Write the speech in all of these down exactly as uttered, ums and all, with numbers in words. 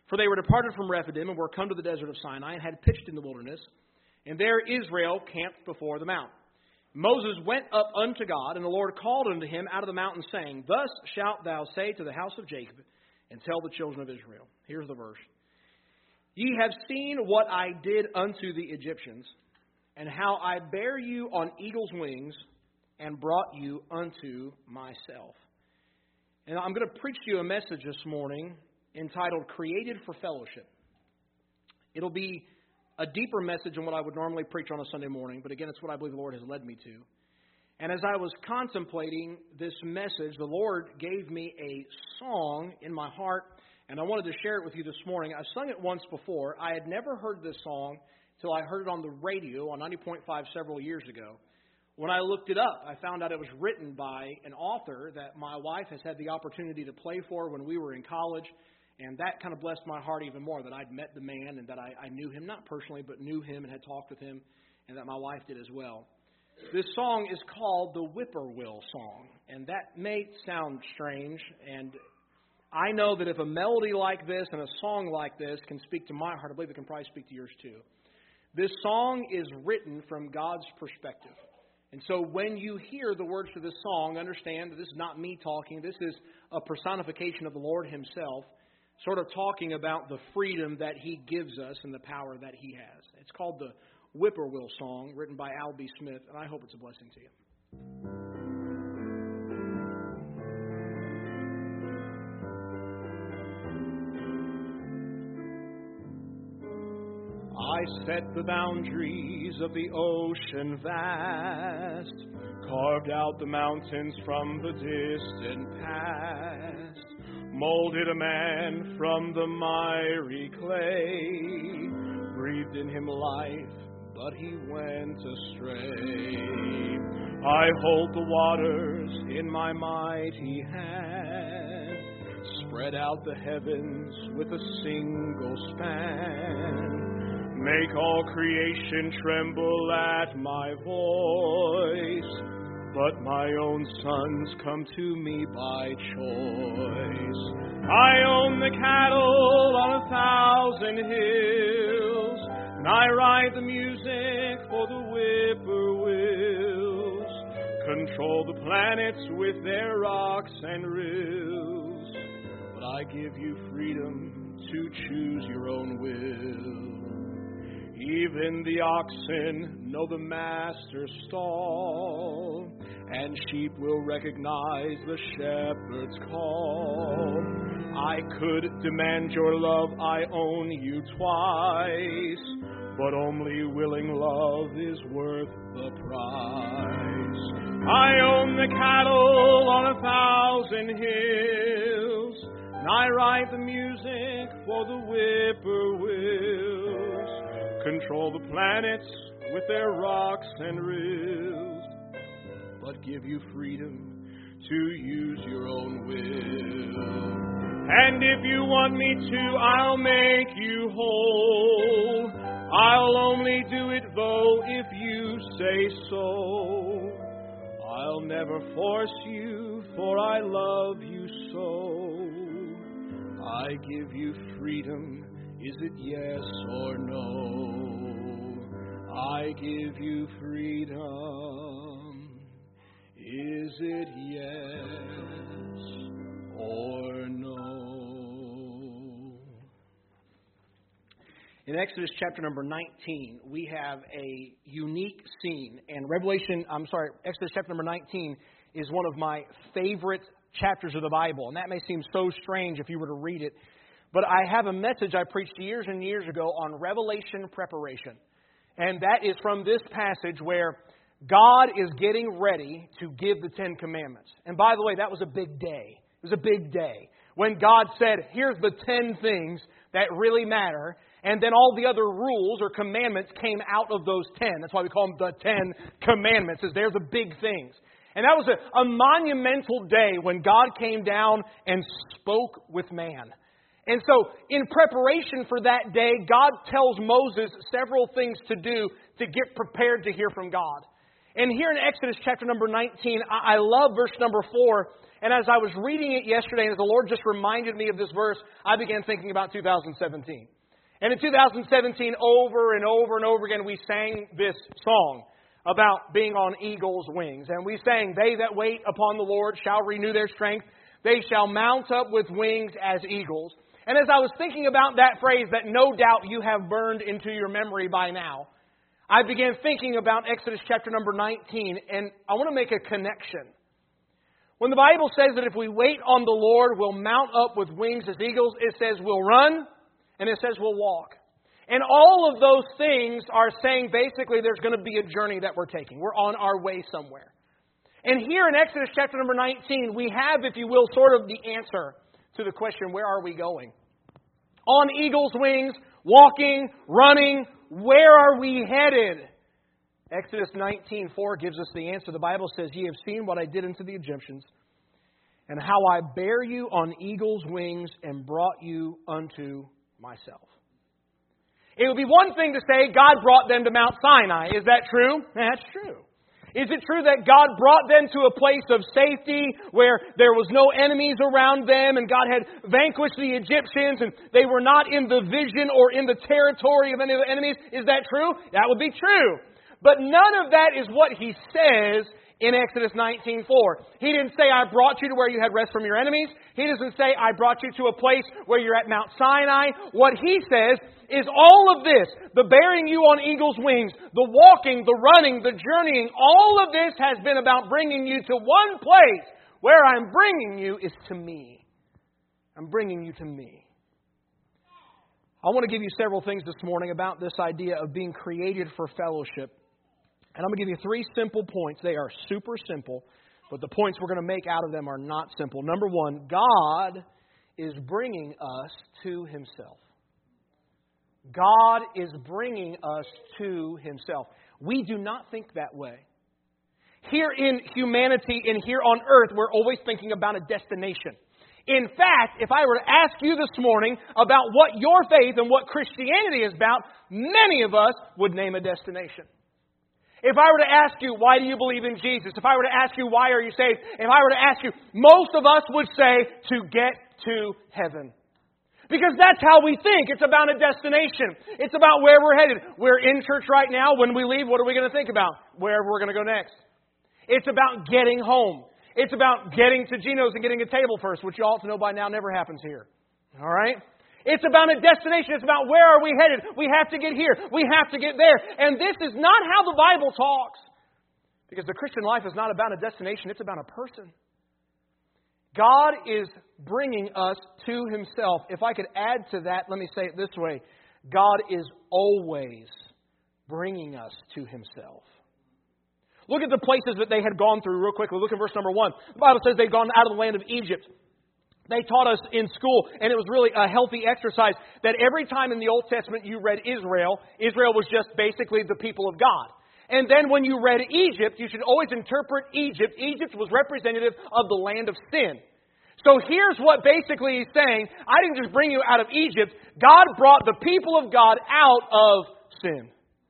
For they were departed from Rephidim and were come to the desert of Sinai and had pitched in the wilderness. And there Israel camped before the mount. Moses went up unto God, and the Lord called unto him out of the mountain, saying, Thus shalt thou say to the house of Jacob, and tell the children of Israel. Here's the verse. Ye have seen what I did unto the Egyptians, and how I bare you on eagle's wings, and brought you unto myself. And I'm going to preach to you a message this morning entitled Created for Fellowship. It'll be a deeper message than what I would normally preach on a Sunday morning, but again, it's what I believe the Lord has led me to. And as I was contemplating this message, the Lord gave me a song in my heart, and I wanted to share it with you this morning. I've sung it once before. I had never heard this song until I heard it on the radio on ninety point five several years ago. When I looked it up, I found out it was written by an author that my wife has had the opportunity to play for when we were in college. And that kind of blessed my heart even more, that I'd met the man and that I, I knew him, not personally, but knew him and had talked with him, and that my wife did as well. This song is called the Whippoorwill Song, and that may sound strange, and I know that if a melody like this and a song like this can speak to my heart, I believe it can probably speak to yours too. This song is written from God's perspective. And so when you hear the words to this song, understand that this is not me talking. This is a personification of the Lord Himself, sort of talking about the freedom that He gives us and the power that He has. It's called the Whippoorwill Song, written by Al B. Smith, and I hope it's a blessing to you. I set the boundaries of the ocean vast, carved out the mountains from the distant past, molded a man from the miry clay, breathed in him life, but he went astray. I hold the waters in my mighty hand, spread out the heavens with a single span, make all creation tremble at my voice. But my own sons come to me by choice. I own the cattle on a thousand hills, and I write the music for the whippoorwills, control the planets with their rocks and rills. But I give you freedom to choose your own will. Even the oxen know the master's stall, and sheep will recognize the shepherd's call. I could demand your love, I own you twice, but only willing love is worth the price. I own the cattle on a thousand hills, and I write the music for the whippoorwills, control the planets with their rocks and rills, but give you freedom to use your own will. And if you want me to, I'll make you whole. I'll only do it, though, if you say so. I'll never force you, for I love you so. I give you freedom. Is it yes or no? I give you freedom. Is it yes or no? In Exodus chapter number nineteen, we have a unique scene. And Revelation, I'm sorry, Exodus chapter number nineteen is one of my favorite chapters of the Bible. And that may seem so strange if you were to read it. But I have a message I preached years and years ago on revelation preparation. And that is from this passage where God is getting ready to give the Ten Commandments. And by the way, that was a big day. It was a big day. When God said, here's the ten things that really matter. And then all the other rules or commandments came out of those ten. That's why we call them the Ten Commandments, is they're the big things. And that was a, a monumental day when God came down and spoke with man. And so, in preparation for that day, God tells Moses several things to do to get prepared to hear from God. And here in Exodus chapter number nineteen, I love verse number four. And as I was reading it yesterday, and as the Lord just reminded me of this verse, I began thinking about two thousand seventeen. And in two thousand seventeen, over and over and over again, we sang this song about being on eagle's wings. And we sang, "They that wait upon the Lord shall renew their strength. They shall mount up with wings as eagles." And as I was thinking about that phrase that no doubt you have burned into your memory by now, I began thinking about Exodus chapter number nineteen, and I want to make a connection. When the Bible says that if we wait on the Lord, we'll mount up with wings as eagles, it says we'll run, and it says we'll walk. And all of those things are saying basically there's going to be a journey that we're taking. We're on our way somewhere. And here in Exodus chapter number nineteen, we have, if you will, sort of the answer to the question, where are we going? On eagle's wings, walking, running, where are we headed? Exodus nineteen four gives us the answer. The Bible says, "Ye have seen what I did unto the Egyptians, and how I bare you on eagle's wings and brought you unto myself." It would be one thing to say God brought them to Mount Sinai. Is that true? That's true. Is it true that God brought them to a place of safety where there was no enemies around them and God had vanquished the Egyptians and they were not in the vision or in the territory of any of the enemies? Is that true? That would be true. But none of that is what He says in Exodus nineteen four. He didn't say, "I brought you to where you had rest from your enemies." He doesn't say, "I brought you to a place where you're at Mount Sinai." What He says is all of this, the bearing you on eagle's wings, the walking, the running, the journeying, all of this has been about bringing you to one place. Where I'm bringing you is to me. I'm bringing you to me. I want to give you several things this morning about this idea of being created for fellowship. And I'm going to give you three simple points. They are super simple, but the points we're going to make out of them are not simple. Number one, God is bringing us to Himself. God is bringing us to Himself. We do not think that way. Here in humanity and here on earth, we're always thinking about a destination. In fact, if I were to ask you this morning about what your faith and what Christianity is about, many of us would name a destination. If I were to ask you, why do you believe in Jesus? If I were to ask you, why are you saved? If I were to ask you, most of us would say, to get to heaven. Because that's how we think. It's about a destination. It's about where we're headed. We're in church right now. When we leave, what are we going to think about? Where we're going to go next. It's about getting home. It's about getting to Geno's and getting a table first, which you ought to know by now never happens here. All right? It's about a destination. It's about where are we headed. We have to get here. We have to get there. And this is not how the Bible talks. Because the Christian life is not about a destination. It's about a person. God is bringing us to Himself. If I could add to that, let me say it this way. God is always bringing us to Himself. Look at the places that they had gone through real quickly. Look at verse number one. The Bible says they'd gone out of the land of Egypt. They taught us in school, and it was really a healthy exercise, that every time in the Old Testament you read Israel, Israel was just basically the people of God. And then when you read Egypt, you should always interpret Egypt. Egypt was representative of the land of sin. So here's what basically He's saying. I didn't just bring you out of Egypt. God brought the people of God out of sin.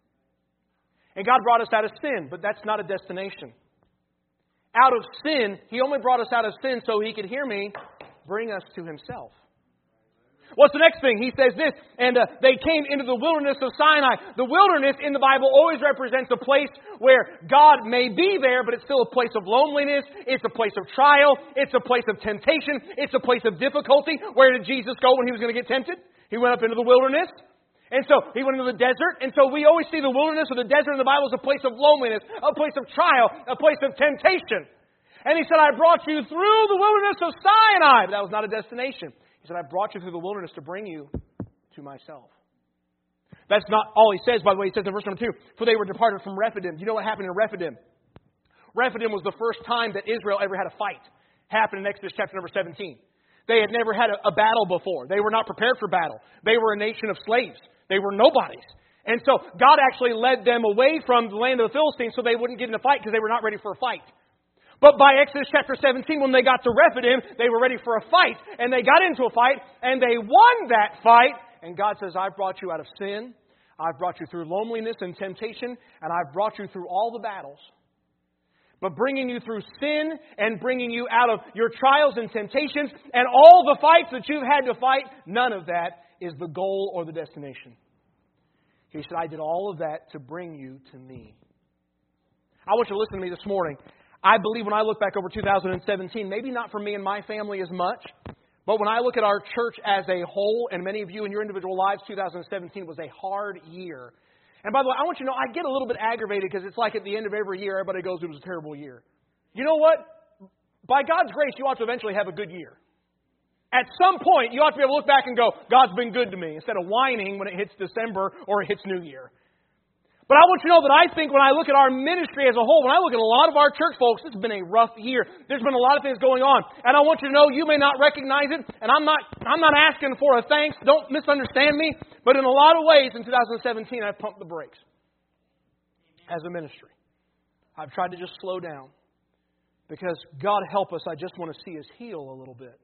And God brought us out of sin, but that's not a destination. Out of sin, He only brought us out of sin so He could, hear me, bring us to Himself. What's the next thing? He says this, and uh, they came into the wilderness of Sinai. The wilderness in the Bible always represents a place where God may be there, but it's still a place of loneliness. It's a place of trial. It's a place of temptation. It's a place of difficulty. Where did Jesus go when He was going to get tempted? He went up into the wilderness. And so He went into the desert. And so we always see the wilderness or the desert in the Bible as a place of loneliness, a place of trial, a place of temptation. And He said, I brought you through the wilderness of Sinai. But that was not a destination. He said, I brought you through the wilderness to bring you to myself. That's not all He says, by the way. He says in verse number two, for they were departed from Rephidim. You know what happened in Rephidim? Rephidim was the first time that Israel ever had a fight. Happened in Exodus chapter number seventeen. They had never had a, a battle before. They were not prepared for battle. They were a nation of slaves. They were nobodies. And so God actually led them away from the land of the Philistines so they wouldn't get in a fight because they were not ready for a fight. But by Exodus chapter seventeen, when they got to Rephidim, they were ready for a fight. And they got into a fight, and they won that fight. And God says, I've brought you out of sin. I've brought you through loneliness and temptation. And I've brought you through all the battles. But bringing you through sin and bringing you out of your trials and temptations and all the fights that you've had to fight, none of that is the goal or the destination. He said, I did all of that to bring you to me. I want you to listen to me this morning. I believe when I look back over two thousand seventeen, maybe not for me and my family as much, but when I look at our church as a whole, and many of you in your individual lives, two thousand seventeen was a hard year. And by the way, I want you to know, I get a little bit aggravated because it's like at the end of every year, everybody goes, it was a terrible year. You know what? By God's grace, you ought to eventually have a good year. At some point, you ought to be able to look back and go, God's been good to me, instead of whining when it hits December or it hits New Year. But I want you to know that I think when I look at our ministry as a whole, when I look at a lot of our church folks, this has been a rough year. There's been a lot of things going on. And I want you to know you may not recognize it. And I'm not I'm not asking for a thanks. Don't misunderstand me. But in a lot of ways, in two thousand seventeen, I've pumped the brakes as a ministry. I've tried to just slow down. Because God help us, I just want to see us heal a little bit.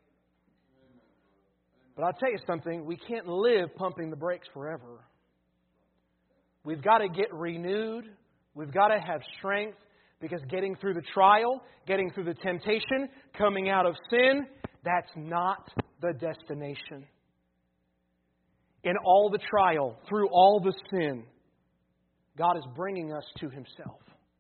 But I'll tell you something. We can't live pumping the brakes forever. We've got to get renewed. We've got to have strength, because getting through the trial, getting through the temptation, coming out of sin, that's not the destination. In all the trial, through all the sin, God is bringing us to Himself.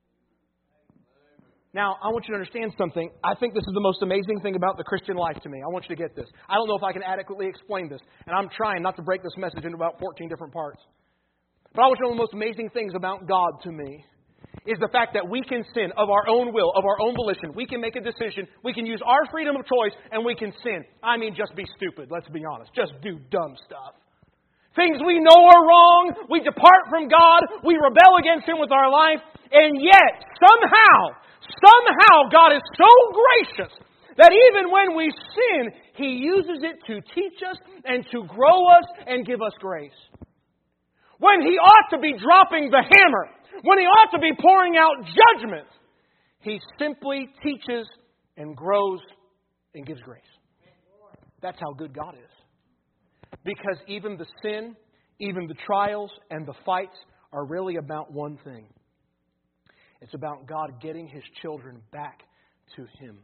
Now, I want you to understand something. I think this is the most amazing thing about the Christian life to me. I want you to get this. I don't know if I can adequately explain this, and I'm trying not to break this message into about fourteen different parts. But I want you to know the most amazing things about God to me is the fact that we can sin of our own will, of our own volition. We can make a decision. We can use our freedom of choice, and we can sin. I mean, just be stupid, let's be honest. Just do dumb stuff. Things we know are wrong. We depart from God. We rebel against Him with our life. And yet, somehow, somehow God is so gracious that even when we sin, He uses it to teach us and to grow us and give us grace. When He ought to be dropping the hammer, when He ought to be pouring out judgment, He simply teaches and grows and gives grace. That's how good God is. Because even the sin, even the trials and the fights are really about one thing. It's about God getting His children back to Him.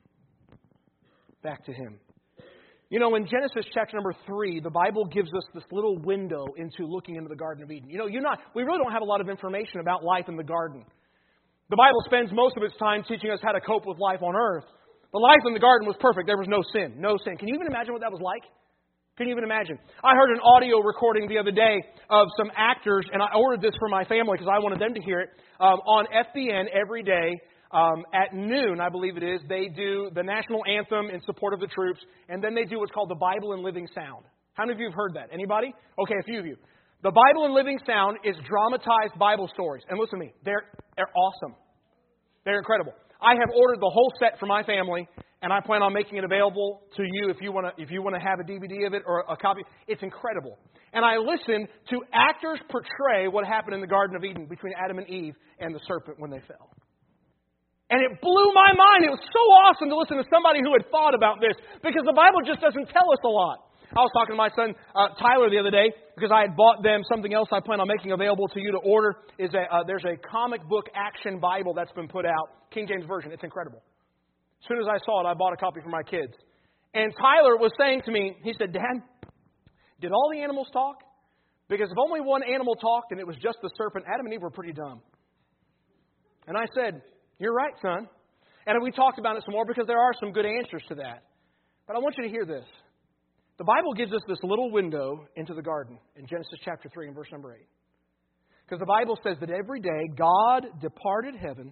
Back to Him. You know, in Genesis chapter number three, the Bible gives us this little window into looking into the Garden of Eden. You know, you're not, we really don't have a lot of information about life in the garden. The Bible spends most of its time teaching us how to cope with life on earth. But life in the garden was perfect. There was no sin. No sin. Can you even imagine what that was like? Can you even imagine? I heard an audio recording the other day of some actors, and I ordered this for my family because I wanted them to hear it, um, on F B N every day. Um, at noon, I believe it is, they do the national anthem in support of the troops, and then they do what's called the Bible in Living Sound. How many of you have heard that? Anybody? Okay, a few of you. The Bible in Living Sound is dramatized Bible stories. And listen to me, they're, they're awesome. They're incredible. I have ordered the whole set for my family, and I plan on making it available to you if you want to if you want to have a D V D of it or a copy. It's incredible. And I listen to actors portray what happened in the Garden of Eden between Adam and Eve and the serpent when they fell. And it blew my mind. It was so awesome to listen to somebody who had thought about this, because the Bible just doesn't tell us a lot. I was talking to my son uh, Tyler the other day because I had bought them something else I plan on making available to you to order. Is a, uh, there's a comic book action Bible that's been put out, King James Version. It's incredible. As soon as I saw it, I bought a copy for my kids. And Tyler was saying to me, he said, Dad, did all the animals talk? Because if only one animal talked and it was just the serpent, Adam and Eve were pretty dumb. And I said, you're right, son. And we talked about it some more because there are some good answers to that. But I want you to hear this. The Bible gives us this little window into the garden in Genesis chapter three and verse number eight. Because the Bible says that every day God departed heaven,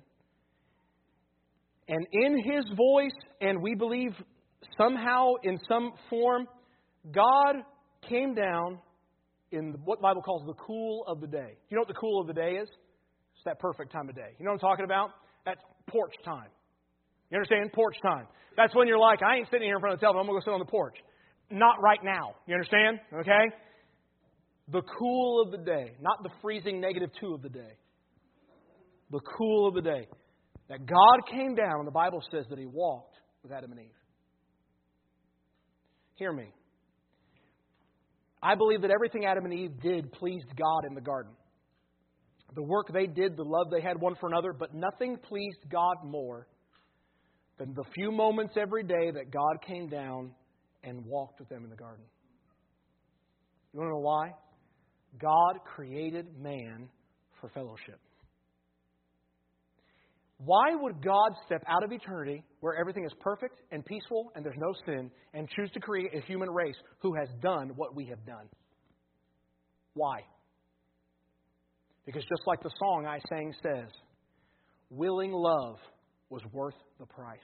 and in His voice, and we believe somehow in some form, God came down in what the Bible calls the cool of the day. You know what the cool of the day is? It's that perfect time of day. You know what I'm talking about? That's porch time. You understand? Porch time. That's when you're like, I ain't sitting here in front of the television. I'm going to go sit on the porch. Not right now. You understand? Okay? The cool of the day. Not the freezing negative two of the day. The cool of the day. That God came down, and the Bible says that He walked with Adam and Eve. Hear me. I believe that everything Adam and Eve did pleased God in the garden. the work they did, the love they had one for another, but nothing pleased God more than the few moments every day that God came down and walked with them in the garden. You want to know why? God created man for fellowship. Why would God step out of eternity where everything is perfect and peaceful and there's no sin and choose to create a human race who has done what we have done? Why? Because just like the song I sang says, willing love was worth the price.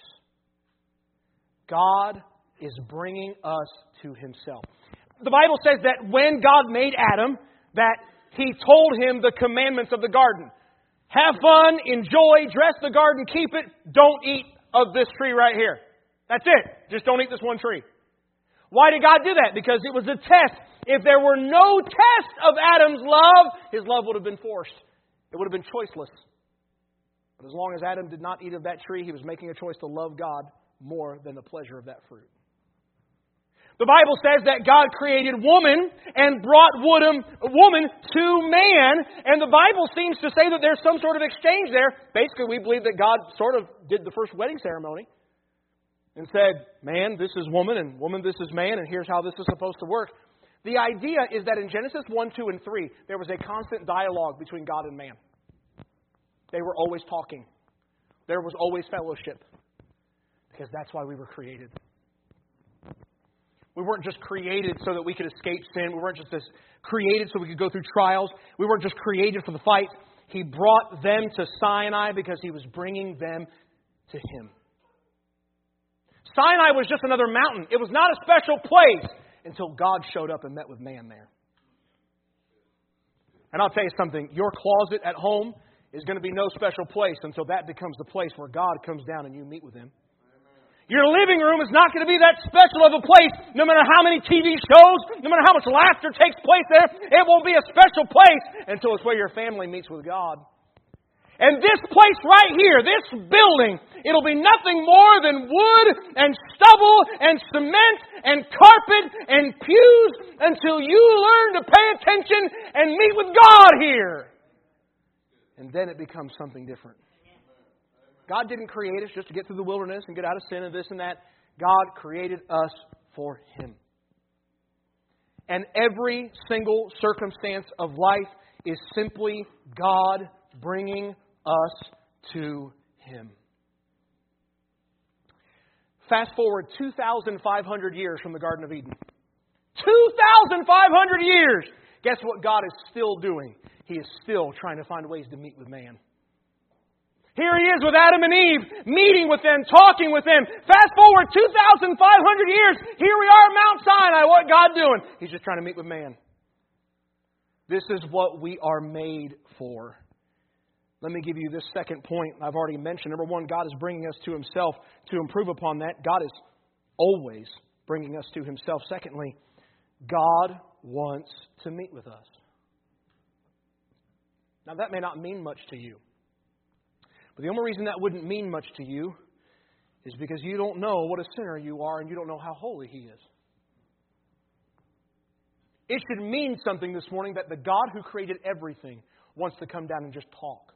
God is bringing us to Himself. The Bible says that when God made Adam, that He told him the commandments of the garden. Have fun, enjoy, dress the garden, keep it. Don't eat of this tree right here. That's it. Just don't eat this one tree. Why did God do that? Because it was a test. If there were no test of Adam's love, his love would have been forced. It would have been choiceless. But as long as Adam did not eat of that tree, he was making a choice to love God more than the pleasure of that fruit. The Bible says that God created woman and brought woman to man. And the Bible seems to say that there's some sort of exchange there. Basically, we believe that God sort of did the first wedding ceremony and said, man, this is woman, and woman, this is man, and here's how this is supposed to work. The idea is that in Genesis one, two, and three, there was a constant dialogue between God and man. They were always talking. There was always fellowship. Because that's why we were created. We weren't just created so that we could escape sin. We weren't just created so we could go through trials. We weren't just created for the fight. He brought them to Sinai because He was bringing them to Him. Sinai was just another mountain. It was not a special place until God showed up and met with man there. And I'll tell you something. Your closet at home is going to be no special place until that becomes the place where God comes down and you meet with Him. Your living room is not going to be that special of a place, no matter how many T V shows, no matter how much laughter takes place there. It won't be a special place until it's where your family meets with God. And this place right here, this building, it'll be nothing more than wood and stubble and cement and carpet and pews until you learn to pay attention and meet with God here. And then it becomes something different. God didn't create us just to get through the wilderness and get out of sin and this and that. God created us for Him. And every single circumstance of life is simply God bringing us to Him. Fast forward two thousand five hundred years from the Garden of Eden. two thousand five hundred years! Guess what God is still doing? He is still trying to find ways to meet with man. Here He is with Adam and Eve, meeting with them, talking with them. Fast forward two thousand five hundred years, here we are at Mount Sinai. What God doing? He's just trying to meet with man. This is what we are made for. Let me give you this second point I've already mentioned. Number one, God is bringing us to Himself. To improve upon that, God is always bringing us to Himself. Secondly, God wants to meet with us. Now, that may not mean much to you. But the only reason that wouldn't mean much to you is because you don't know what a sinner you are and you don't know how holy He is. It should mean something this morning that the God who created everything wants to come down and just talk.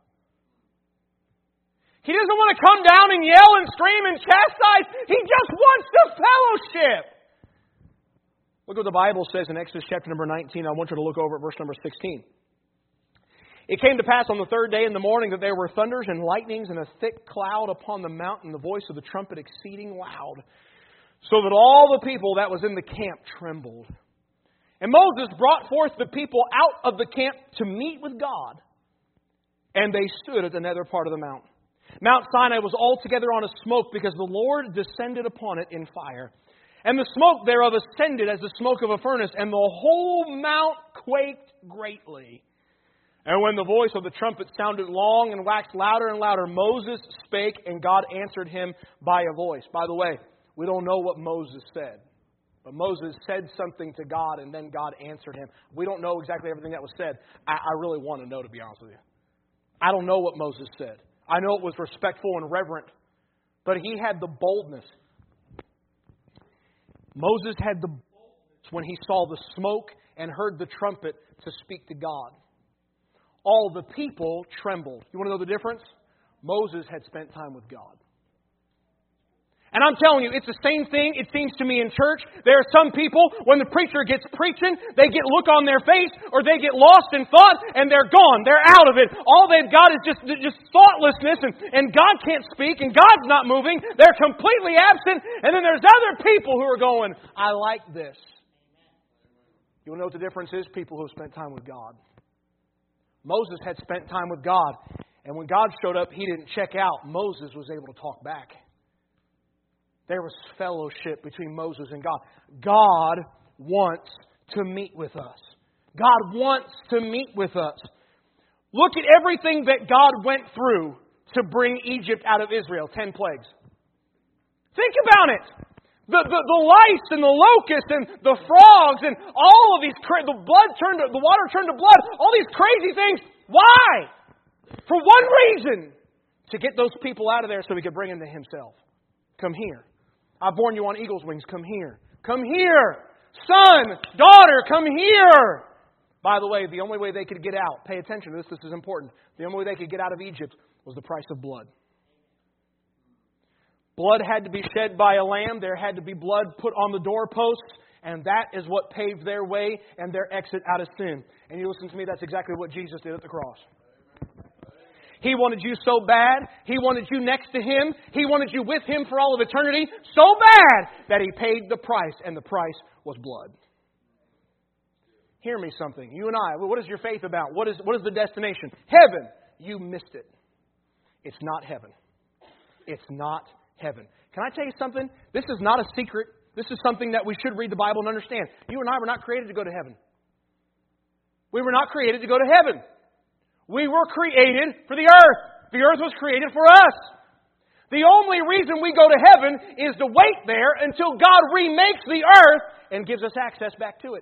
He doesn't want to come down and yell and scream and chastise. He just wants to fellowship. Look what the Bible says in Exodus chapter number nineteen. I want you to look over at verse number sixteen. It came to pass on the third day in the morning that there were thunders and lightnings and a thick cloud upon the mountain, the voice of the trumpet exceeding loud, so that all the people that was in the camp trembled. And Moses brought forth the people out of the camp to meet with God, and they stood at the nether part of the mount. Mount Sinai was altogether on a smoke, because the Lord descended upon it in fire. And the smoke thereof ascended as the smoke of a furnace, and the whole mount quaked greatly. And when the voice of the trumpet sounded long and waxed louder and louder, Moses spake, and God answered him by a voice. By the way, we don't know what Moses said. But Moses said something to God, and then God answered him. We don't know exactly everything that was said. I, I really want to know, to be honest with you. I don't know what Moses said. I know it was respectful and reverent. But he had the boldness. Moses had the boldness when he saw the smoke and heard the trumpet to speak to God. all the people trembled. You want to know the difference? Moses had spent time with God. And I'm telling you, it's the same thing, it seems to me, in church. There are some people, when the preacher gets preaching, they get look on their face, or they get lost in thought, and they're gone. They're out of it. All they've got is just, just thoughtlessness, and, and God can't speak, and God's not moving. They're completely absent. And then there's other people who are going, I like this. You want to know what the difference is? People who have spent time with God. Moses had spent time with God, and when God showed up, he didn't check out. Moses was able to talk back. There was fellowship between Moses and God. God wants to meet with us. God wants to meet with us. Look at everything that God went through to bring Egypt out of Israel. Ten plagues. Think about it. The, the, the lice and the locusts and the frogs and all of these, cra- the blood turned to, the water turned to blood. All these crazy things. Why? For one reason. To get those people out of there so He could bring them to Himself. Come here. I've borne you on eagle's wings. Come here. Come here. Son, daughter, come here. By the way, the only way they could get out, pay attention to this, this is important. The only way they could get out of Egypt was the price of blood. Blood had to be shed by a lamb. There had to be blood put on the doorposts. And that is what paved their way and their exit out of sin. And you listen to me, that's exactly what Jesus did at the cross. He wanted you so bad. He wanted you next to Him. He wanted you with Him for all of eternity so bad that He paid the price, and the price was blood. Hear me something. You and I, what is your faith about? What is, what is the destination? Heaven. You missed it. It's not heaven. It's not heaven. Can I tell you something? This is not a secret. This is something that we should read the Bible and understand. You and I were not created to go to heaven. We were not created to go to heaven. We were created for the earth. The earth was created for us. The only reason we go to heaven is to wait there until God remakes the earth and gives us access back to it.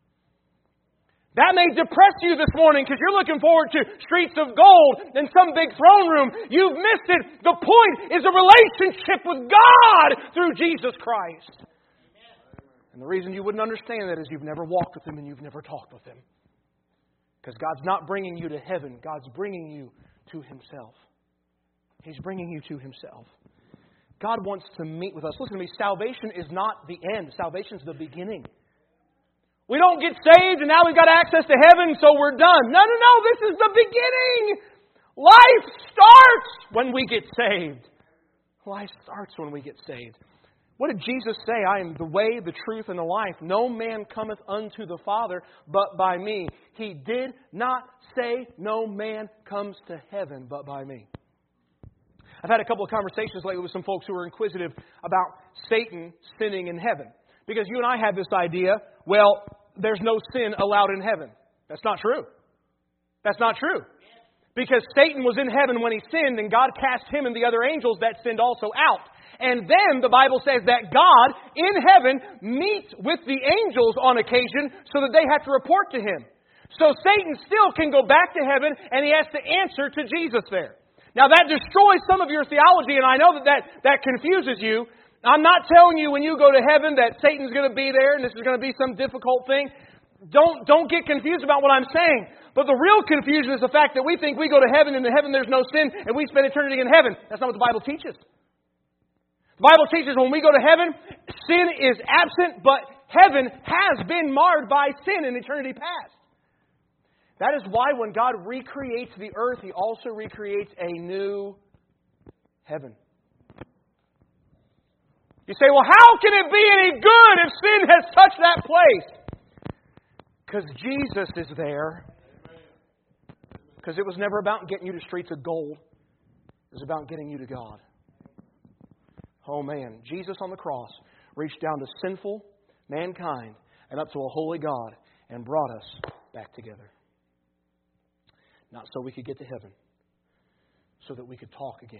That may depress you this morning because you're looking forward to streets of gold and some big throne room. You've missed it. The point is a relationship with God through Jesus Christ. And the reason you wouldn't understand that is you've never walked with Him and you've never talked with Him. Because God's not bringing you to heaven. God's bringing you to Himself. He's bringing you to Himself. God wants to meet with us. Listen to me. Salvation is not the end. Salvation is the beginning. We don't get saved and now we've got access to heaven, so we're done. No, no, no. This is the beginning. Life starts when we get saved. Life starts when we get saved. What did Jesus say? I am the way, the truth, and the life. No man cometh unto the Father but by me. He did not say no man comes to heaven but by me. I've had a couple of conversations lately with some folks who are inquisitive about Satan sinning in heaven. Because you and I have this idea, well, there's no sin allowed in heaven. That's not true. That's not true. Because Satan was in heaven when he sinned, and God cast him and the other angels that sinned also out. And then the Bible says that God in heaven meets with the angels on occasion so that they have to report to Him. So Satan still can go back to heaven and he has to answer to Jesus there. Now that destroys some of your theology, and I know that that, that confuses you. I'm not telling you when you go to heaven that Satan's going to be there and this is going to be some difficult thing. Don't, don't get confused about what I'm saying. But the real confusion is the fact that we think we go to heaven and in heaven there's no sin and we spend eternity in heaven. That's not what the Bible teaches. The Bible teaches when we go to heaven, sin is absent, but heaven has been marred by sin in eternity past. That is why when God recreates the earth, He also recreates a new heaven. You say, well, how can it be any good if sin has touched that place? Because Jesus is there. Because it was never about getting you to streets of gold. It was about getting you to God. Oh man, Jesus on the cross reached down to sinful mankind and up to a holy God and brought us back together. Not so we could get to heaven, so that we could talk again,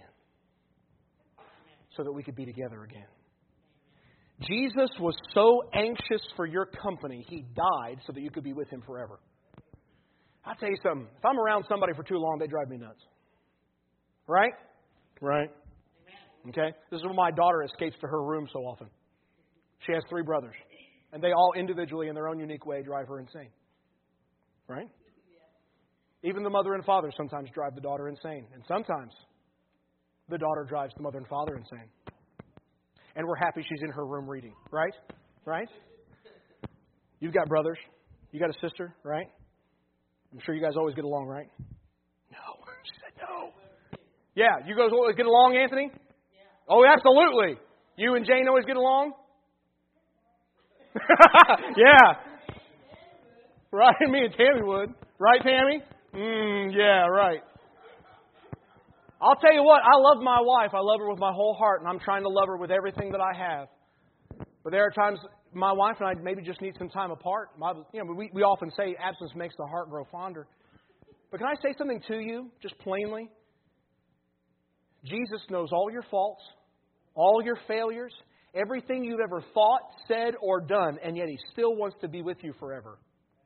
so that we could be together again. Jesus was so anxious for your company, He died so that you could be with Him forever. I'll tell you something. If I'm around somebody for too long, they drive me nuts. Right? Right. Okay? This is why my daughter escapes to her room so often. She has three brothers. And they all individually, in their own unique way, drive her insane. Right? Even the mother and father sometimes drive the daughter insane. And sometimes the daughter drives the mother and father insane. And we're happy she's in her room reading. Right? Right? You've got brothers. You got a sister, right? I'm sure you guys always get along, right? No. She said no. Yeah, you guys always get along, Anthony? Yeah. Oh, absolutely. You and Jane always get along? Yeah. Right, me and Tammy would. Right, Tammy? Mm, yeah, right. I'll tell you what, I love my wife. I love her with my whole heart, and I'm trying to love her with everything that I have. But there are times my wife and I maybe just need some time apart. My, you know, we, we often say absence makes the heart grow fonder. But can I say something to you, just plainly? Jesus knows all your faults, all your failures, everything you've ever thought, said, or done, and yet He still wants to be with you forever.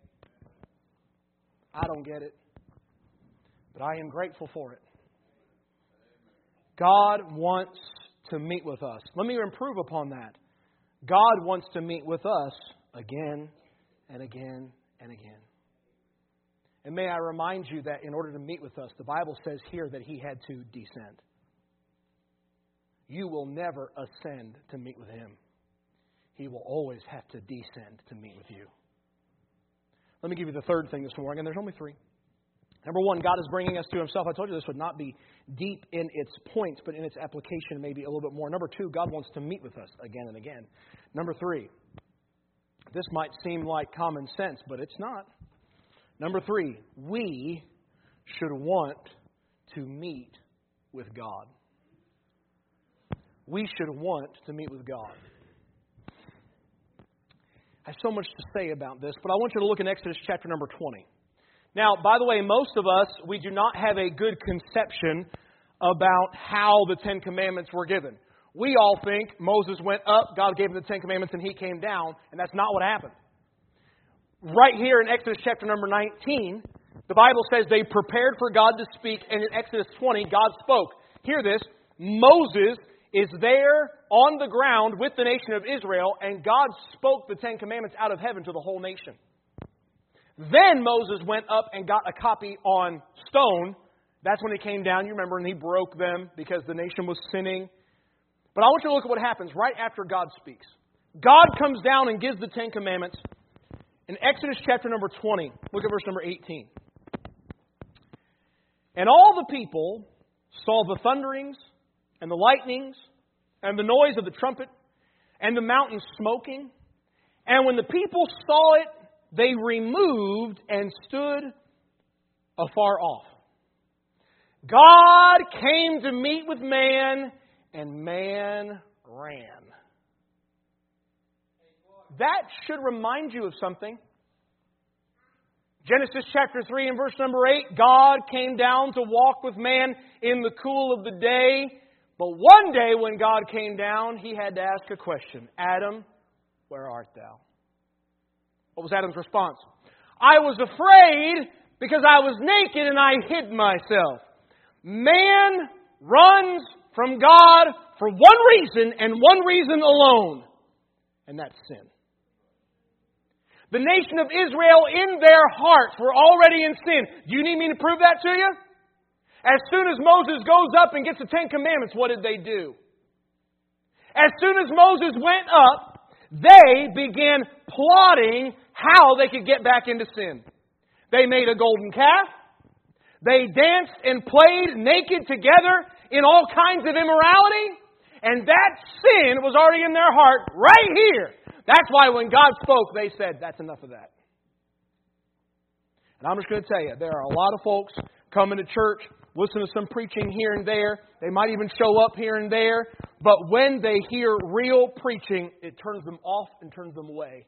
I don't get it, but I am grateful for it. God wants to meet with us. Let me improve upon that. God wants to meet with us again and again and again. And may I remind you that in order to meet with us, the Bible says here that He had to descend. You will never ascend to meet with Him. He will always have to descend to meet with you. Let me give you the third thing this morning, and there's only three. Number one, God is bringing us to Himself. I told you this would not be deep in its points, but in its application maybe a little bit more. Number two, God wants to meet with us again and again. Number three, this might seem like common sense, but it's not. Number three, we should want to meet with God. We should want to meet with God. I have so much to say about this, but I want you to look in Exodus chapter number twenty. Now, by the way, most of us, we do not have a good conception about how the Ten Commandments were given. We all think Moses went up, God gave him the Ten Commandments, and he came down, and that's not what happened. Right here in Exodus chapter number nineteen, the Bible says they prepared for God to speak, and in Exodus twenty, God spoke. Hear this, Moses is there on the ground with the nation of Israel, and God spoke the Ten Commandments out of heaven to the whole nation. Then Moses went up and got a copy on stone. That's when he came down, you remember, and he broke them because the nation was sinning. But I want you to look at what happens right after God speaks. God comes down and gives the Ten Commandments. In Exodus chapter number twenty, look at verse number eighteen. And all the people saw the thunderings and the lightnings and the noise of the trumpet and the mountain smoking. And when the people saw it, they removed and stood afar off. God came to meet with man, and man ran. That should remind you of something. Genesis chapter three and verse number eight, God came down to walk with man in the cool of the day. But one day when God came down, He had to ask a question. Adam, where art thou? What was Adam's response? I was afraid because I was naked and I hid myself. Man runs from God for one reason and one reason alone. And that's sin. The nation of Israel in their hearts were already in sin. Do you need me to prove that to you? As soon as Moses goes up and gets the Ten Commandments, what did they do? As soon as Moses went up, they began plotting how they could get back into sin. They made a golden calf. They danced and played naked together in all kinds of immorality. And that sin was already in their heart right here. That's why when God spoke, they said, that's enough of that. And I'm just going to tell you, there are a lot of folks coming to church, listen to some preaching here and there. They might even show up here and there. But when they hear real preaching, it turns them off and turns them away.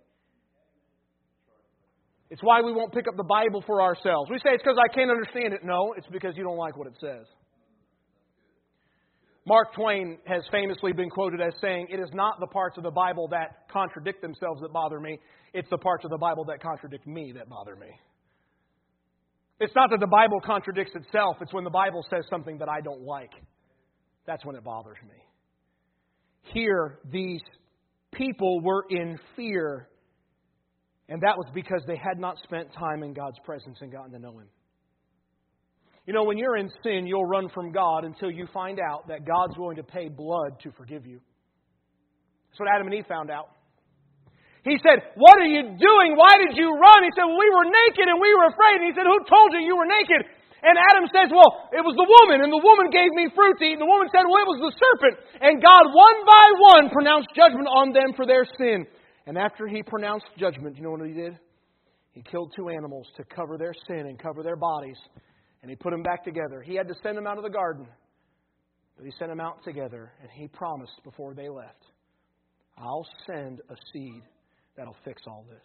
It's why we won't pick up the Bible for ourselves. We say it's because I can't understand it. No, it's because you don't like what it says. Mark Twain has famously been quoted as saying, it is not the parts of the Bible that contradict themselves that bother me. It's the parts of the Bible that contradict me that bother me. It's not that the Bible contradicts itself. It's when the Bible says something that I don't like. That's when it bothers me. Here, these people were in fear. And that was because they had not spent time in God's presence and gotten to know Him. You know, when you're in sin, you'll run from God until you find out that God's willing to pay blood to forgive you. That's what Adam and Eve found out. He said, "What are you doing? Why did you run?" He said, "Well, we were naked and we were afraid." And he said, "Who told you you were naked?" And Adam says, "Well, it was the woman, and the woman gave me fruit to eat." And the woman said, "Well, it was the serpent." And God, one by one, pronounced judgment on them for their sin. And after He pronounced judgment, you know what He did? He killed two animals to cover their sin and cover their bodies. And He put them back together. He had to send them out of the garden. But He sent them out together. And He promised before they left, "I'll send a seed that'll fix all this."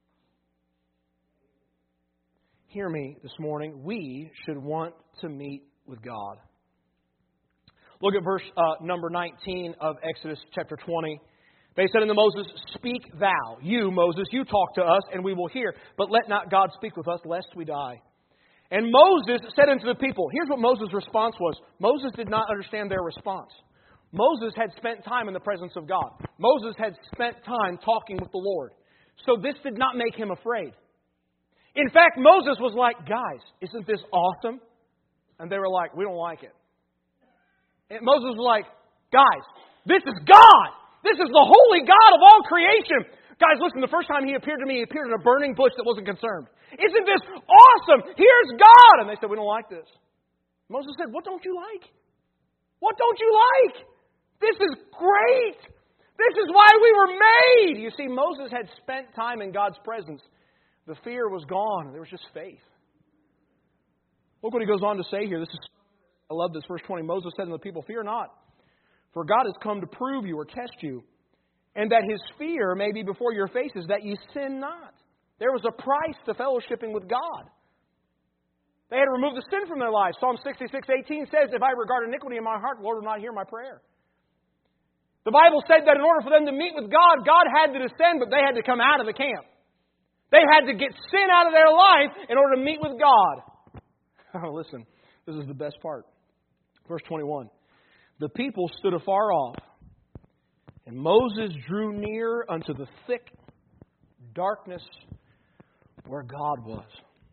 Hear me this morning. We should want to meet with God. Look at verse uh, number nineteen of Exodus chapter twenty. They said unto Moses, "Speak thou, you, Moses, you talk to us, and we will hear. But let not God speak with us, lest we die." And Moses said unto the people, here's what Moses' response was. Moses did not understand their response. Moses had spent time in the presence of God. Moses had spent time talking with the Lord. So this did not make him afraid. In fact, Moses was like, "Guys, isn't this awesome?" And they were like, "We don't like it." And Moses was like, "Guys, this is God. This is the holy God of all creation. Guys, listen, the first time He appeared to me, He appeared in a burning bush that wasn't concerned. Isn't this awesome? Here's God." And they said, "We don't like this." Moses said, "What don't you like? What don't you like? This is great. This is why we were made." You see, Moses had spent time in God's presence. The fear was gone. There was just faith. Look what he goes on to say here. This is, I love this. Verse twenty. Moses said to the people, "Fear not, for God has come to prove you or test you, and that His fear may be before your faces, that ye sin not." There was a price to fellowshipping with God. They had to remove the sin from their lives. Psalm sixty-six eighteen says, "If I regard iniquity in my heart, the Lord will not hear my prayer." The Bible said that in order for them to meet with God, God had to descend, but they had to come out of the camp. They had to get sin out of their life in order to meet with God. Oh, listen, this is the best part. Verse twenty-one. The people stood afar off, and Moses drew near unto the thick darkness where God was.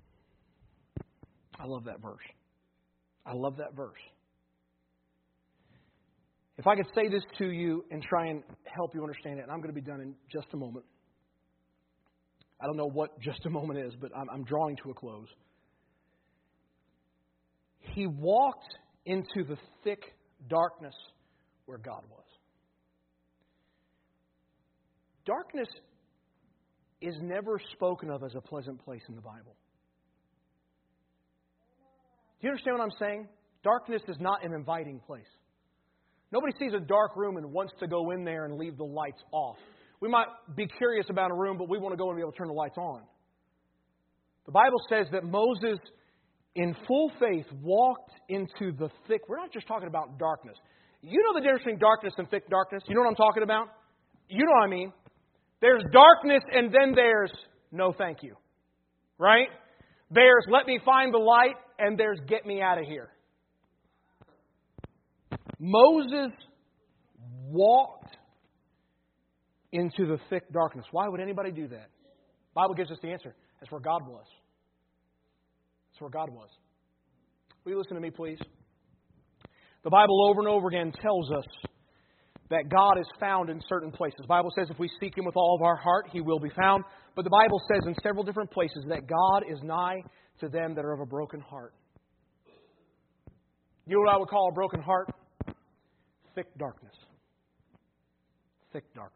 I love that verse. I love that verse. If I could say this to you and try and help you understand it, and I'm going to be done in just a moment. I don't know what just a moment is, but I'm, I'm drawing to a close. He walked into the thick darkness where God was. Darkness is never spoken of as a pleasant place in the Bible. Do you understand what I'm saying? Darkness is not an inviting place. Nobody sees a dark room and wants to go in there and leave the lights off. We might be curious about a room, but we want to go and be able to turn the lights on. The Bible says that Moses, in full faith, walked into the thick. We're not just talking about darkness. You know the difference between darkness and thick darkness? You know what I'm talking about? You know what I mean. There's darkness and then there's no thank you. Right? There's let me find the light and there's get me out of here. Moses walked into the thick darkness. Why would anybody do that? The Bible gives us the answer. That's where God was. That's where God was. Will you listen to me, please? The Bible over and over again tells us that God is found in certain places. The Bible says if we seek Him with all of our heart, He will be found. But the Bible says in several different places that God is nigh to them that are of a broken heart. You know what I would call a broken heart? Thick darkness. Thick darkness.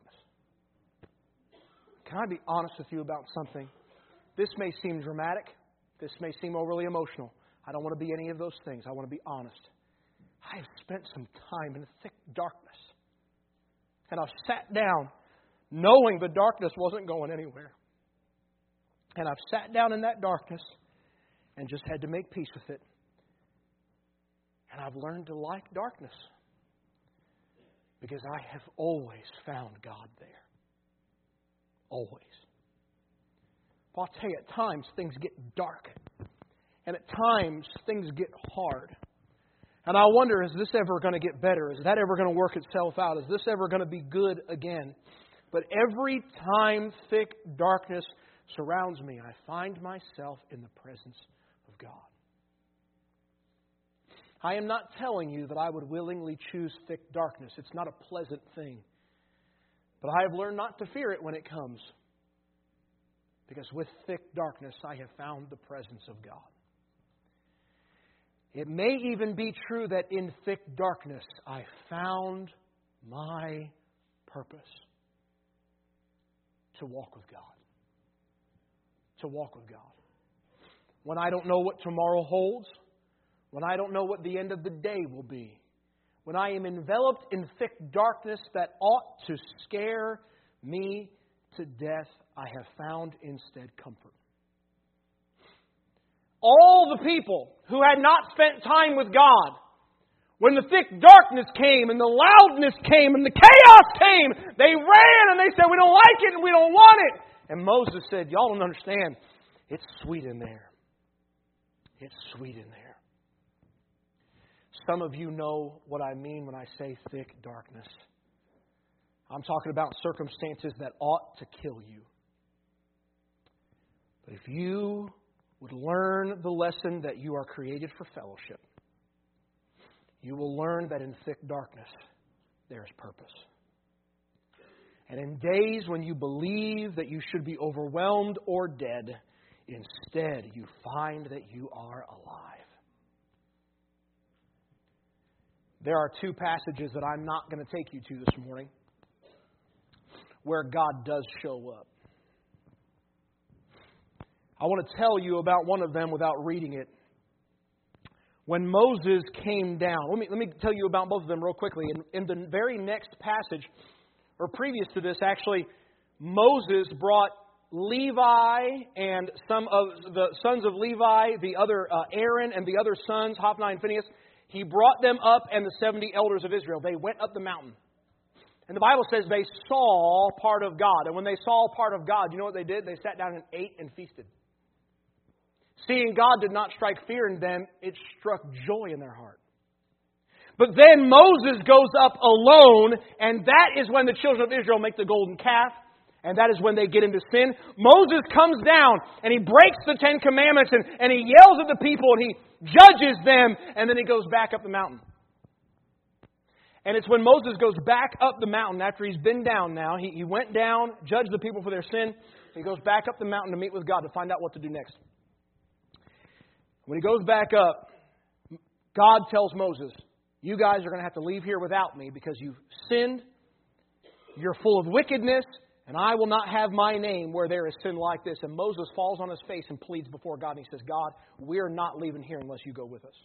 Can I be honest with you about something? This may seem dramatic. This may seem overly emotional. I don't want to be any of those things. I want to be honest. I have spent some time in thick darkness. And I've sat down knowing the darkness wasn't going anywhere. And I've sat down in that darkness and just had to make peace with it. And I've learned to like darkness because I have always found God there. Always. Well, I'll tell you, at times things get dark. And at times things get hard. And I wonder, is this ever going to get better? Is that ever going to work itself out? Is this ever going to be good again? But every time thick darkness surrounds me, I find myself in the presence of God. I am not telling you that I would willingly choose thick darkness. It's not a pleasant thing. But I have learned not to fear it when it comes. Because with thick darkness, I have found the presence of God. It may even be true that in thick darkness, I found my purpose. To walk with God. To walk with God. When I don't know what tomorrow holds, when I don't know what the end of the day will be, when I am enveloped in thick darkness that ought to scare me to death, I have found instead comfort. All the people who had not spent time with God, when the thick darkness came and the loudness came and the chaos came, they ran and they said, we don't like it and we don't want it. And Moses said, y'all don't understand. It's sweet in there. It's sweet in there. Some of you know what I mean when I say thick darkness. I'm talking about circumstances that ought to kill you. But if you would learn the lesson that you are created for fellowship, you will learn that in thick darkness there is purpose. And in days when you believe that you should be overwhelmed or dead, instead you find that you are alive. There are two passages that I'm not going to take you to this morning where God does show up. I want to tell you about one of them without reading it. When Moses came down, let me, let me tell you about both of them real quickly. In, in the very next passage, or previous to this actually, Moses brought Levi and some of the sons of Levi, the other uh, Aaron and the other sons, Hophni and Phinehas. He brought them up and the seventy elders of Israel. They went up the mountain. And the Bible says they saw part of God. And when they saw part of God, you know what they did? They sat down and ate and feasted. Seeing God did not strike fear in them, it struck joy in their heart. But then Moses goes up alone, and that is when the children of Israel make the golden calf, and that is when they get into sin. Moses comes down, and he breaks the Ten Commandments, and, and he yells at the people, and he judges them, and then he goes back up the mountain. And it's when Moses goes back up the mountain, after he's been down now, he, he went down, judged the people for their sin, he goes back up the mountain to meet with God to find out what to do next. When he goes back up, God tells Moses, you guys are going to have to leave here without me because you've sinned, you're full of wickedness, and I will not have my name where there is sin like this. And Moses falls on his face and pleads before God, and he says, God, we're not leaving here unless you go with us.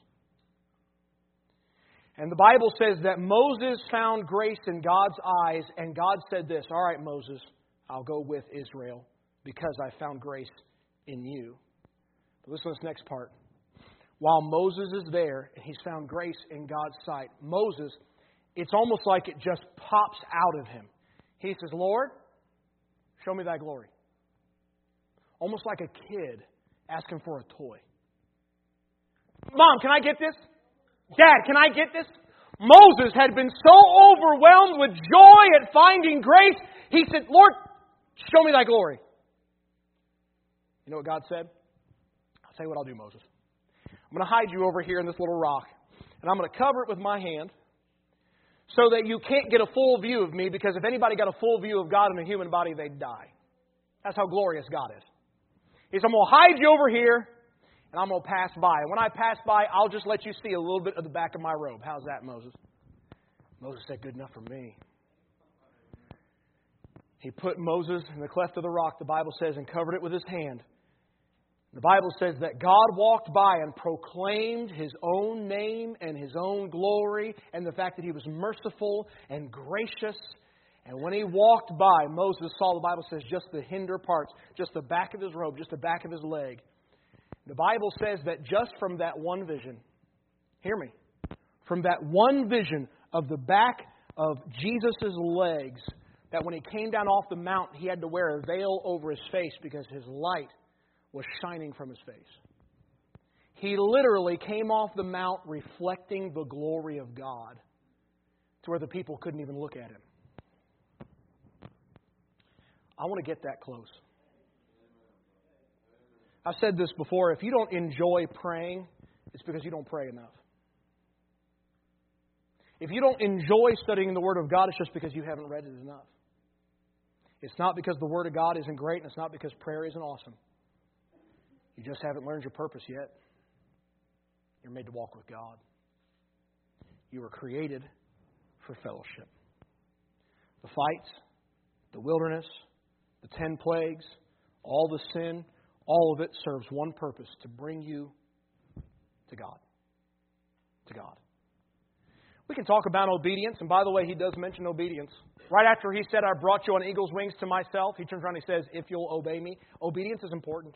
And the Bible says that Moses found grace in God's eyes, and God said this, all right, Moses, I'll go with Israel because I found grace in you. But listen to this next part. While Moses is there and he's found grace in God's sight, Moses, it's almost like it just pops out of him. He says, Lord, show me thy glory. Almost like a kid asking for a toy. Mom, can I get this? Dad, can I get this? Moses had been so overwhelmed with joy at finding grace, he said, Lord, show me thy glory. You know what God said? I'll tell you what I'll do, Moses. I'm going to hide you over here in this little rock, and I'm going to cover it with my hand so that you can't get a full view of me, because if anybody got a full view of God in a human body, they'd die. That's how glorious God is. He said, I'm going to hide you over here, and I'm going to pass by. And when I pass by, I'll just let you see a little bit of the back of my robe. How's that, Moses? Moses said, good enough for me. He put Moses in the cleft of the rock, the Bible says, and covered it with his hand. The Bible says that God walked by and proclaimed His own name and His own glory and the fact that He was merciful and gracious. And when He walked by, Moses saw, the Bible says, just the hinder parts, just the back of his robe, just the back of his leg. The Bible says that just from that one vision, hear me, from that one vision of the back of Jesus' legs, that when He came down off the mount, He had to wear a veil over His face because His light was shining from His face. He literally came off the mount reflecting the glory of God to where the people couldn't even look at Him. I want to get that close. I've said this before. If you don't enjoy praying, it's because you don't pray enough. If you don't enjoy studying the Word of God, it's just because you haven't read it enough. It's not because the Word of God isn't great, and it's not because prayer isn't awesome. You just haven't learned your purpose yet. You're made to walk with God. You were created for fellowship. The fights, the wilderness, the ten plagues, all the sin, all of it serves one purpose, to bring you to God. To God. We can talk about obedience, and by the way, He does mention obedience. Right after He said, I brought you on eagle's wings to myself, He turns around and He says, if you'll obey me. Obedience is important.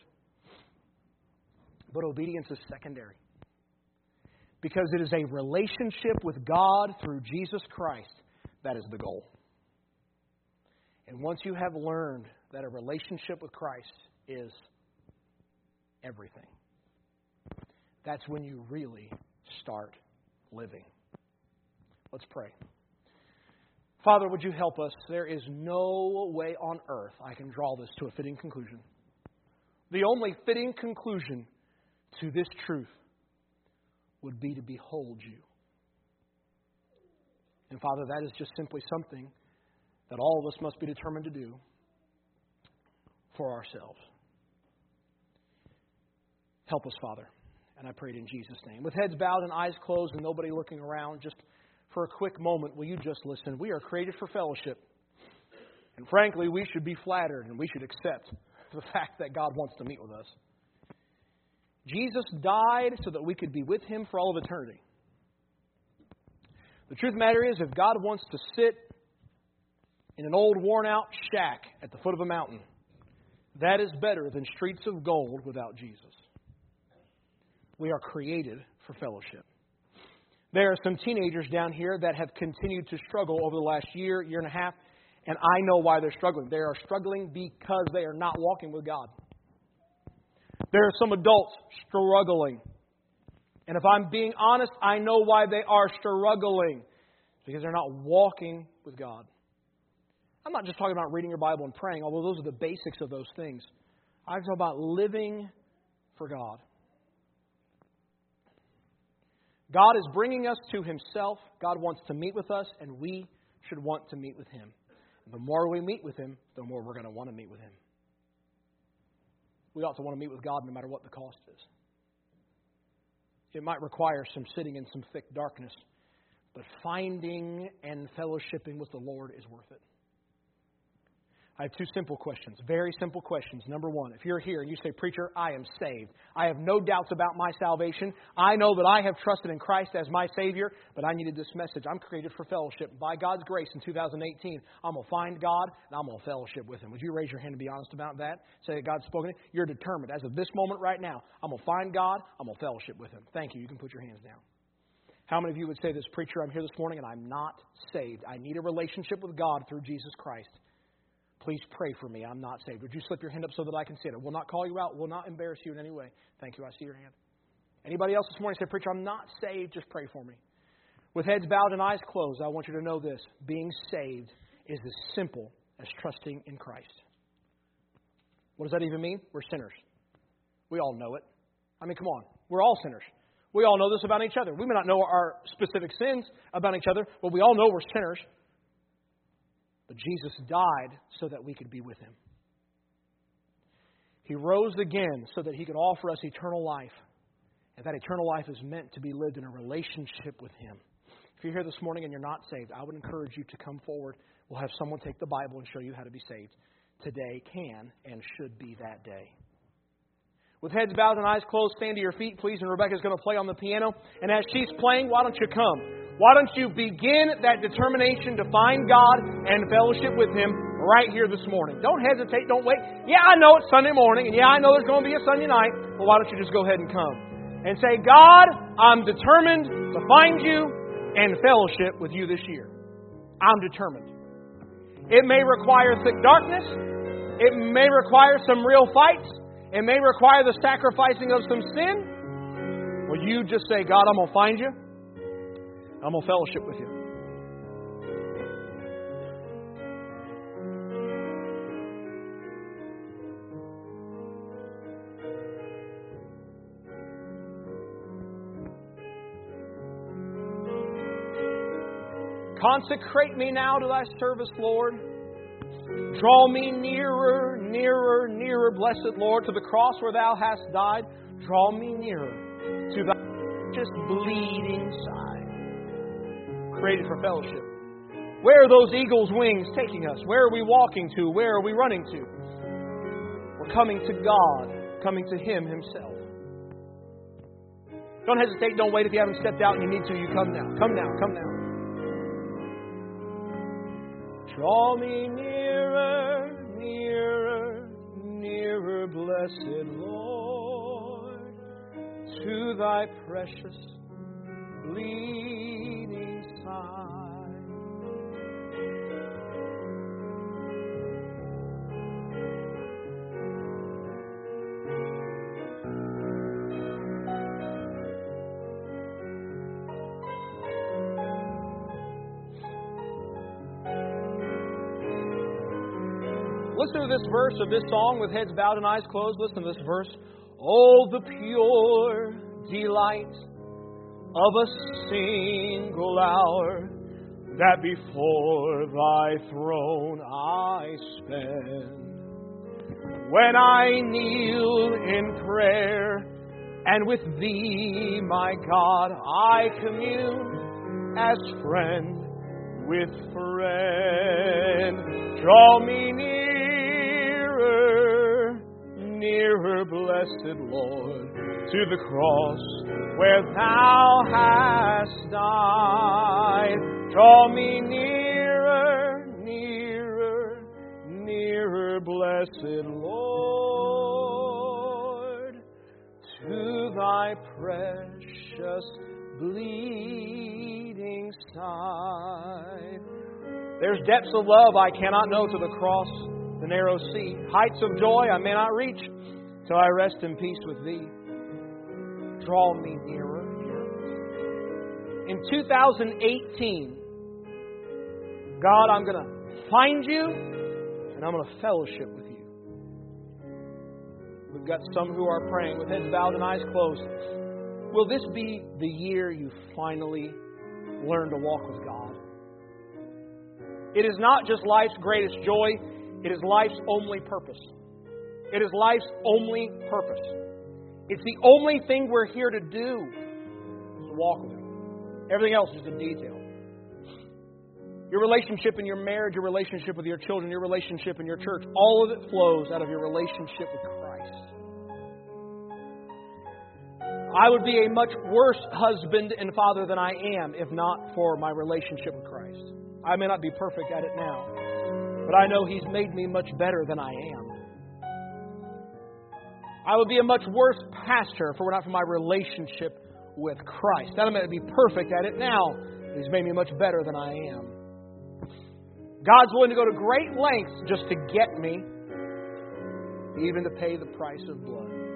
But obedience is secondary. Because it is a relationship with God through Jesus Christ that is the goal. And once you have learned that a relationship with Christ is everything, that's when you really start living. Let's pray. Father, would you help us? There is no way on earth I can draw this to a fitting conclusion. The only fitting conclusion to this truth would be to behold you. And Father, that is just simply something that all of us must be determined to do for ourselves. Help us, Father. And I pray it in Jesus' name. With heads bowed and eyes closed and nobody looking around, just for a quick moment, will you just listen? We are created for fellowship. And frankly, we should be flattered and we should accept the fact that God wants to meet with us. Jesus died so that we could be with Him for all of eternity. The truth of the matter is, if God wants to sit in an old worn-out shack at the foot of a mountain, that is better than streets of gold without Jesus. We are created for fellowship. There are some teenagers down here that have continued to struggle over the last year, year and a half, and I know why they're struggling. They are struggling because they are not walking with God. There are some adults struggling. And if I'm being honest, I know why they are struggling. It's because they're not walking with God. I'm not just talking about reading your Bible and praying, although those are the basics of those things. I'm talking about living for God. God is bringing us to Himself. God wants to meet with us, and we should want to meet with Him. And the more we meet with Him, the more we're going to want to meet with Him. We ought to want to meet with God no matter what the cost is. It might require some sitting in some thick darkness, but finding and fellowshipping with the Lord is worth it. I have two simple questions, very simple questions. Number one, if you're here and you say, Preacher, I am saved. I have no doubts about my salvation. I know that I have trusted in Christ as my Savior, but I needed this message. I'm created for fellowship. By God's grace in two thousand eighteen, I'm going to find God and I'm going to fellowship with Him. Would you raise your hand and be honest about that? Say that God's spoken it. You're determined. As of this moment right now, I'm going to find God. I'm going to fellowship with Him. Thank you. You can put your hands down. How many of you would say this, Preacher, I'm here this morning and I'm not saved. I need a relationship with God through Jesus Christ. Please pray for me. I'm not saved. Would you slip your hand up so that I can see it? I will not call you out. Will not embarrass you in any way. Thank you. I see your hand. Anybody else this morning say, Preacher, I'm not saved. Just pray for me. With heads bowed and eyes closed, I want you to know this. Being saved is as simple as trusting in Christ. What does that even mean? We're sinners. We all know it. I mean, come on. We're all sinners. We all know this about each other. We may not know our specific sins about each other, but we all know we're sinners. But Jesus died so that we could be with Him. He rose again so that He could offer us eternal life. And that eternal life is meant to be lived in a relationship with Him. If you're here this morning and you're not saved, I would encourage you to come forward. We'll have someone take the Bible and show you how to be saved. Today can and should be that day. With heads bowed and eyes closed, stand to your feet, please. And Rebecca's going to play on the piano. And as she's playing, why don't you come? Why don't you begin that determination to find God and fellowship with Him right here this morning? Don't hesitate. Don't wait. Yeah, I know it's Sunday morning, and yeah, I know there's going to be a Sunday night, but why don't you just go ahead and come and say, God, I'm determined to find you and fellowship with you this year. I'm determined. It may require thick darkness. It may require some real fights. It may require the sacrificing of some sin. Will you just say, God, I'm going to find you. I'm going to fellowship with you. Consecrate me now to Thy service, Lord. Draw me nearer, nearer, nearer, blessed Lord, to the cross where Thou hast died. Draw me nearer to Thy just bleeding side. Created for fellowship. Where are those eagle's wings taking us? Where are we walking to? Where are we running to? We're coming to God, coming to Him Himself. Don't hesitate, don't wait. If you haven't stepped out and you need to, you come now. Come now, come now. Draw me nearer, nearer, nearer, blessed Lord, to Thy precious bleeding side. Listen to this verse of this song with heads bowed and eyes closed. Listen to this verse. Oh, the pure delight of a single hour that before Thy throne I spend. When I kneel in prayer and with Thee, my God, I commune as friend with friend. Draw me nearer, nearer, blessed Lord, to the cross where Thou hast died. Draw me nearer, nearer, nearer, blessed Lord, to Thy precious bleeding side. There's depths of love I cannot know to the cross, the narrow sea. Heights of joy I may not reach till I rest in peace with Thee. Draw me nearer, nearer. In two thousand eighteen, God, I'm going to find You and I'm going to fellowship with You. We've got some who are praying with heads bowed and eyes closed. Will this be the year you finally learn to walk with God? It is not just life's greatest joy. It is life's only purpose. It is life's only purpose. It's the only thing we're here to do, is to walk with Him. Everything else is a detail. Your relationship in your marriage, your relationship with your children, your relationship in your church, all of it flows out of your relationship with Christ. I would be a much worse husband and father than I am if not for my relationship with Christ. I may not be perfect at it now, but I know He's made me much better than I am. I would be a much worse pastor if it were not for my relationship with Christ. I may not be perfect at it now, but He's made me much better than I am. God's willing to go to great lengths just to get me, even to pay the price of blood.